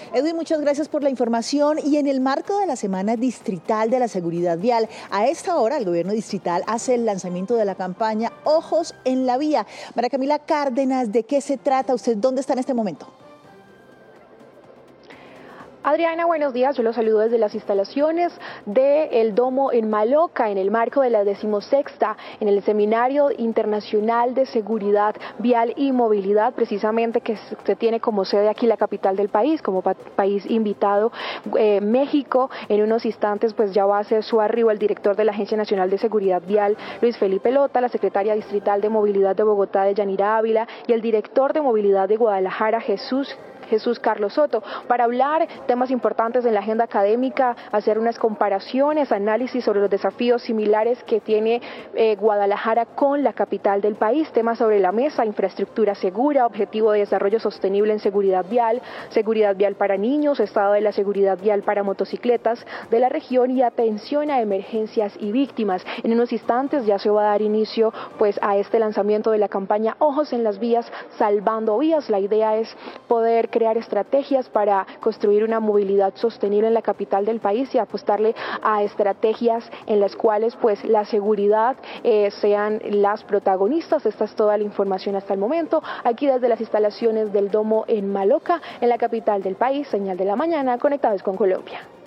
Edwin, muchas gracias por la información. Y en el marco de la Semana Distrital de la Seguridad Vial, a esta hora el gobierno distrital hace el lanzamiento de la campaña Ojos en la Vía. María Camila Cárdenas, ¿de qué se trata? ¿Usted dónde está en este momento? Adriana, buenos días. Yo los saludo desde las instalaciones del Domo en Maloca, en el marco de la 16ª, en el Seminario Internacional de Seguridad Vial y Movilidad, precisamente que se tiene como sede aquí la capital del país, como país invitado, México. En unos instantes pues ya va a hacer su arribo el director de la Agencia Nacional de Seguridad Vial, Luis Felipe Lota, la secretaria distrital de Movilidad de Bogotá, Deyanira Ávila, y el director de Movilidad de Guadalajara, Jesús Carlos Soto, para hablar temas importantes en la agenda académica, hacer unas comparaciones, análisis sobre los desafíos similares que tiene Guadalajara con la capital del país, temas sobre la mesa, infraestructura segura, objetivo de desarrollo sostenible en seguridad vial para niños, estado de la seguridad vial para motocicletas de la región y atención a emergencias y víctimas. En unos instantes ya se va a dar inicio pues a este lanzamiento de la campaña Ojos en las Vías, Salvando Vías. La idea es poder crear estrategias para construir una movilidad sostenible en la capital del país y apostarle a estrategias en las cuales pues la seguridad sean las protagonistas. Esta es toda la información hasta el momento, aquí desde las instalaciones del Domo en Maloca, en la capital del país. Señal de la mañana, conectados con Colombia.